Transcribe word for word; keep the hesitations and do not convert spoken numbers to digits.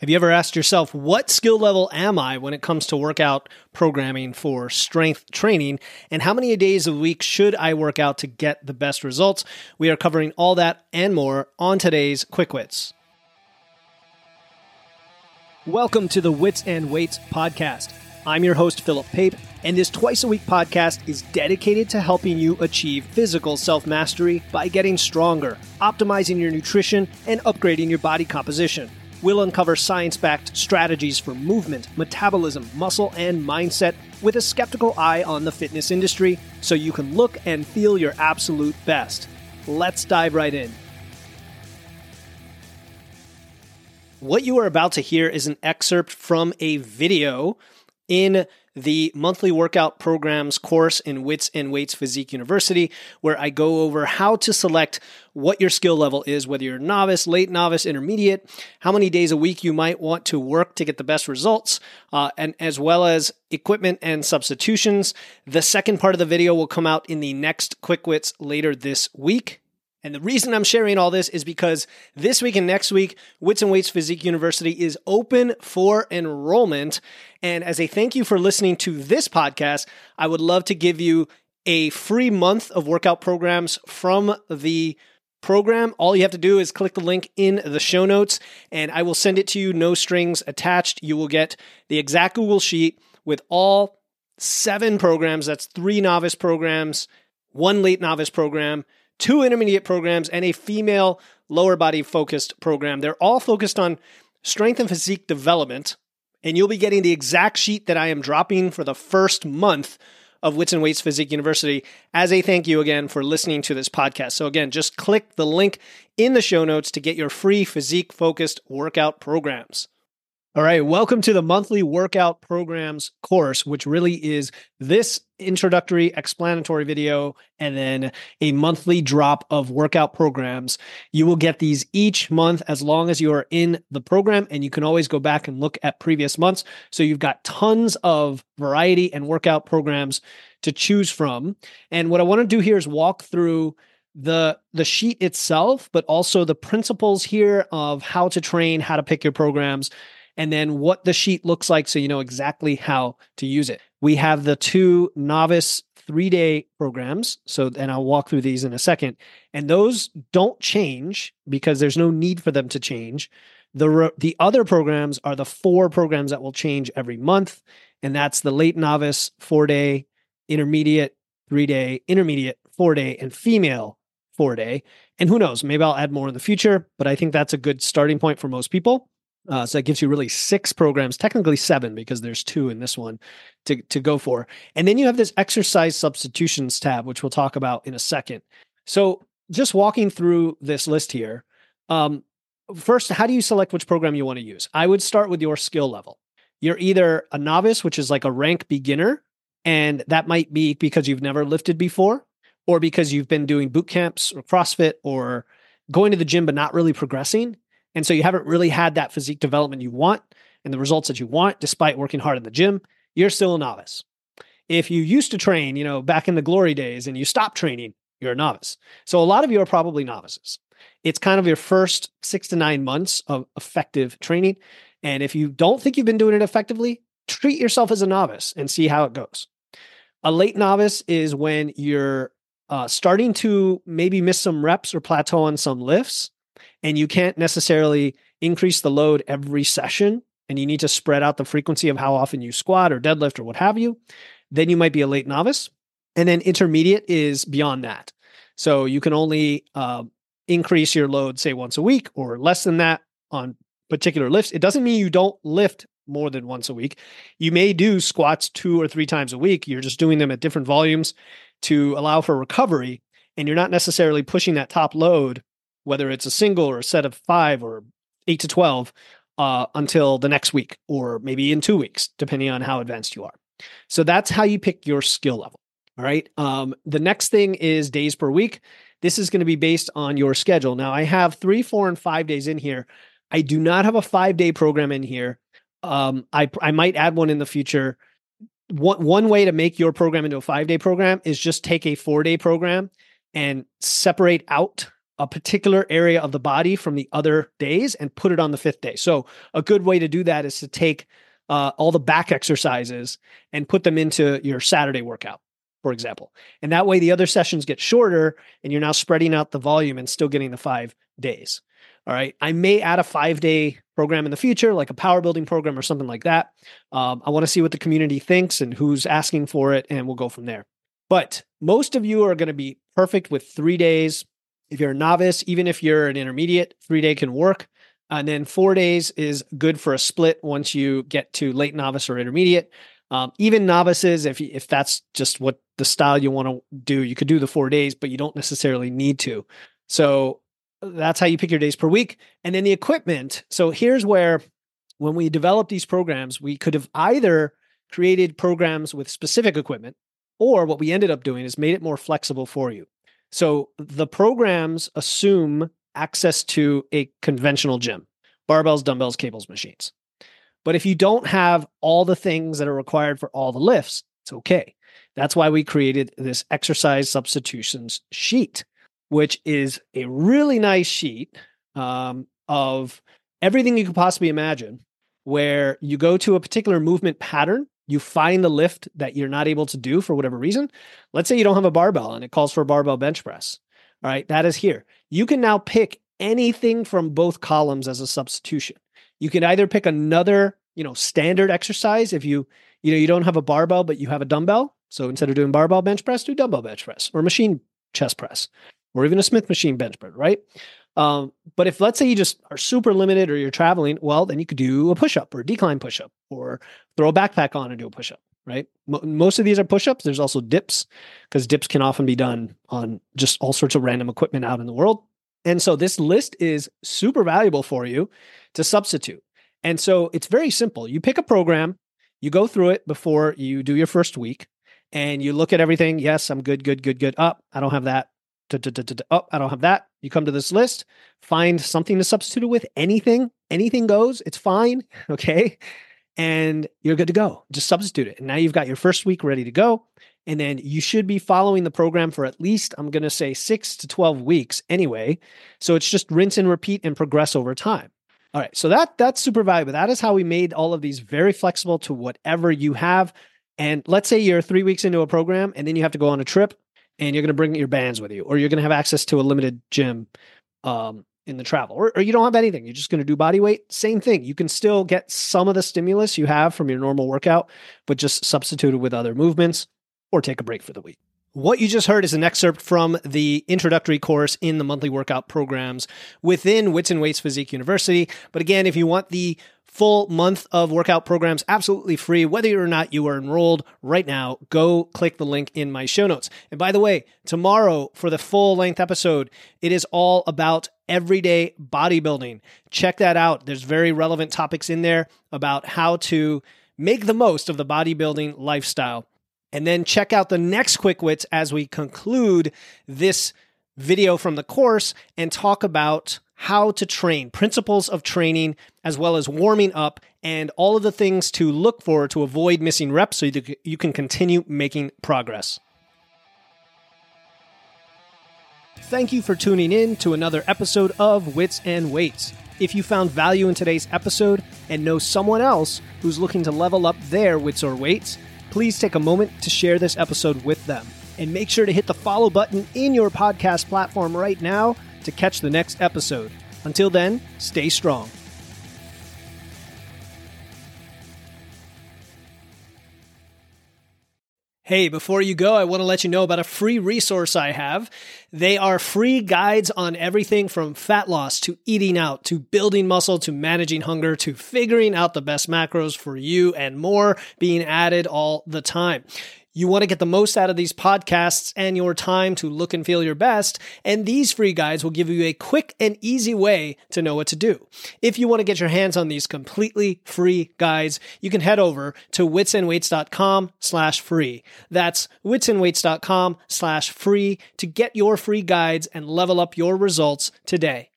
Have you ever asked yourself, what skill level am I when it comes to workout programming for strength training? And how many days a week should I work out to get the best results? We are covering all that and more on today's Quick Wits. Welcome to the Wits and Weights podcast. I'm your host, Philip Pape, and this twice-a-week podcast is dedicated to helping you achieve physical self-mastery by getting stronger, optimizing your nutrition, and upgrading your body composition. We'll uncover science-backed strategies for movement, metabolism, muscle, and mindset with a skeptical eye on the fitness industry so you can look and feel your absolute best. Let's dive right in. What you are about to hear is an excerpt from a video in the monthly workout programs course in Wits and Weights Physique University, where I go over how to select what your skill level is, whether you're novice, late novice, intermediate, how many days a week you might want to work to get the best results, uh, and as well as equipment and substitutions. The second part of the video will come out in the next Quick Wits later this week. And the reason I'm sharing all this is because this week and next week, Wits and Weights Physique University is open for enrollment. And as a thank you for listening to this podcast, I would love to give you a free month of workout programs from the program. All you have to do is click the link in the show notes, and I will send it to you, no strings attached. You will get the exact Google Sheet with all seven programs. That's three novice programs, one late novice program, two intermediate programs, and a female lower body focused program. They're all focused on strength and physique development, and you'll be getting the exact sheet that I am dropping for the first month of Wits and Weights Physique University as a thank you again for listening to this podcast. So again, just click the link in the show notes to get your free physique focused workout programs. All right, welcome to the monthly workout programs course, which really is this introductory explanatory video and then a monthly drop of workout programs. You will get these each month as long as you are in the program, and you can always go back and look at previous months. So you've got tons of variety and workout programs to choose from. And what I want to do here is walk through the the sheet itself, but also the principles here of how to train, how to pick your programs, and then what the sheet looks like so you know exactly how to use it. We have the two novice three-day programs, so and I'll walk through these in a second, and those don't change because there's no need for them to change. The, the other programs are the four programs that will change every month, and that's the late novice four-day, intermediate three-day, intermediate four-day, and female four-day. And who knows, maybe I'll add more in the future, but I think that's a good starting point for most people. Uh, so that gives you really six programs, technically seven because there's two in this one to, to go for. And then you have this exercise substitutions tab, which we'll talk about in a second. So just walking through this list here, um, first, how do you select which program you want to use? I would start with your skill level. You're either a novice, which is like a rank beginner, and that might be because you've never lifted before, or because you've been doing boot camps or CrossFit or going to the gym but not really progressing. And so you haven't really had that physique development you want and the results that you want, despite working hard in the gym. You're still a novice. If you used to train, you know, back in the glory days and you stopped training, you're a novice. So a lot of you are probably novices. It's kind of your first six to nine months of effective training. And if you don't think you've been doing it effectively, treat yourself as a novice and see how it goes. A late novice is when you're uh, starting to maybe miss some reps or plateau on some lifts, and you can't necessarily increase the load every session, and you need to spread out the frequency of how often you squat or deadlift or what have you, then you might be a late novice. And then intermediate is beyond that. So you can only uh, increase your load, say, once a week or less than that on particular lifts. It doesn't mean you don't lift more than once a week. You may do squats two or three times a week. You're just doing them at different volumes to allow for recovery, and you're not necessarily pushing that top load, whether it's a single or a set of five or eight to twelve, uh, until the next week, or maybe in two weeks, depending on how advanced you are. So that's how you pick your skill level. All right. Um, the next thing is days per week. This is going to be based on your schedule. Now I have three, four, and five days in here. I do not have a five-day program in here. Um, I, I might add one in the future. One, one way to make your program into a five-day program is just take a four-day program and separate out a particular area of the body from the other days and put it on the fifth day. So a good way to do that is to take uh, all the back exercises and put them into your Saturday workout, for example. And that way the other sessions get shorter and you're now spreading out the volume and still getting the five days. All right. I may add a five day program in the future, like a power building program or something like that. Um, I want to see what the community thinks and who's asking for it, and we'll go from there. But most of you are going to be perfect with three days. If you're a novice, even if you're an intermediate, three day can work. And then four days is good for a split once you get to late novice or intermediate. Um, even novices, if if that's just what the style you want to do, you could do the four days, but you don't necessarily need to. So that's how you pick your days per week. And then the equipment. So here's where, when we developed these programs, we could have either created programs with specific equipment, or what we ended up doing is made it more flexible for you. So the programs assume access to a conventional gym, barbells, dumbbells, cables, machines. But if you don't have all the things that are required for all the lifts, it's okay. That's why we created this exercise substitutions sheet, which is a really nice sheet um, of everything you could possibly imagine, where you go to a particular movement pattern, you find the lift that you're not able to do for whatever reason. Let's say you don't have a barbell and it calls for a barbell bench press. All right, that is here. You can now pick anything from both columns as a substitution. You can either pick another, you know, standard exercise if you, you know, you don't have a barbell, but you have a dumbbell. So instead of doing barbell bench press, do dumbbell bench press or machine chest press, or even a Smith machine bench press, right? Um, but if, let's say, you just are super limited or you're traveling, well, then you could do a push-up or a decline push-up, or throw a backpack on and do a push-up, right? Mo- most of these are push-ups. There's also dips, because dips can often be done on just all sorts of random equipment out in the world. And so this list is super valuable for you to substitute. And so it's very simple. You pick a program, you go through it before you do your first week, and you look at everything. Yes, I'm good, good, good, good. Up, oh, I don't have that. Oh, I don't have that. You come to this list, find something to substitute it with. Anything, anything goes. It's fine. Okay. And you're good to go. Just substitute it. And now you've got your first week ready to go. And then you should be following the program for at least, I'm going to say six to twelve weeks anyway. So it's just rinse and repeat and progress over time. All right. So that that's super valuable. That is how we made all of these very flexible to whatever you have. And let's say you're three weeks into a program and then you have to go on a trip, and you're going to bring your bands with you, or you're going to have access to a limited gym um, in the travel, or, or you don't have anything. You're just going to do body weight. Same thing. You can still get some of the stimulus you have from your normal workout, but just substitute it with other movements, or take a break for the week. What you just heard is an excerpt from the introductory course in the monthly workout programs within Wits and Weights Physique University. But again, if you want the full month of workout programs absolutely free, whether or not you are enrolled right now, go click the link in my show notes. And by the way, tomorrow for the full length episode, it is all about everyday bodybuilding. Check that out. There's very relevant topics in there about how to make the most of the bodybuilding lifestyle. And then check out the next Quick Wits as we conclude this video from the course and talk about how to train, principles of training, as well as warming up, and all of the things to look for to avoid missing reps so you can continue making progress. Thank you for tuning in to another episode of Wits and Weights. If you found value in today's episode and know someone else who's looking to level up their wits or weights, please take a moment to share this episode with them. And make sure to hit the follow button in your podcast platform right now to catch the next episode. Until then, stay strong. Hey, before you go, I want to let you know about a free resource I have. They are free guides on everything from fat loss to eating out to building muscle to managing hunger to figuring out the best macros for you and more, being added all the time. You want to get the most out of these podcasts and your time to look and feel your best, and these free guides will give you a quick and easy way to know what to do. If you want to get your hands on these completely free guides, you can head over to witsandweights.com slash free. That's witsandweights.com slash free to get your free guides and level up your results today.